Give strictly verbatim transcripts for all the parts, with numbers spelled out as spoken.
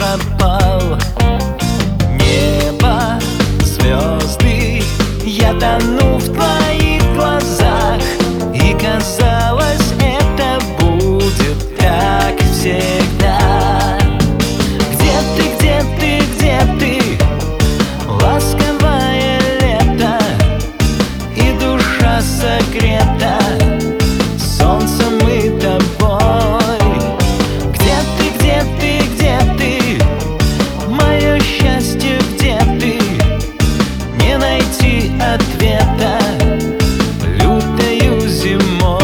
пропал. Небо, звезды, я тону в твоих глазах. И казалось, это будет так всегда. Где ты, где ты, где ты, ласковое лето, и душа согрета солнцем и тобой. Где ты, где ты, где ты, мое счастье, где ты? Не найти ответа лютою зимой.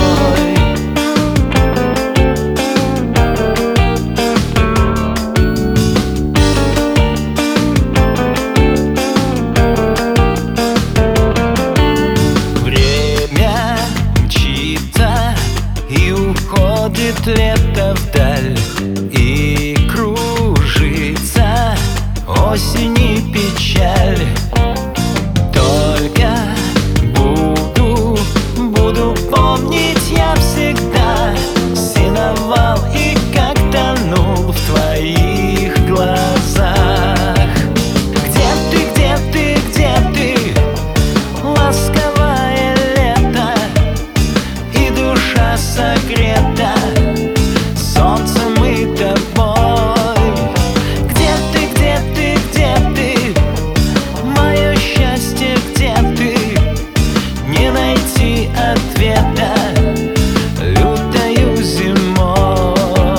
Время мчится, и уходит лето вдаль, и кружится осень и печаль. Только буду, буду помнить я всегда сеновал и как тонул в твоих глазах. Где ты, где ты, где ты, ласковое лето, и душа согрета солнцем и тобой. Где ты, где ты, где ты, мое счастье, где ты? Не найти ответа лютою зимой.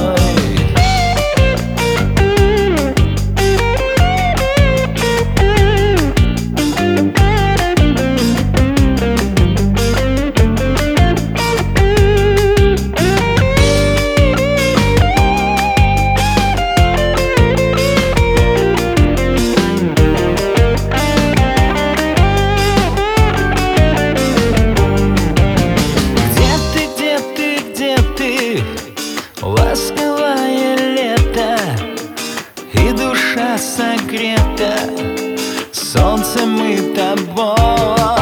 Ласковое лето, и душа согрета солнцем и тобой.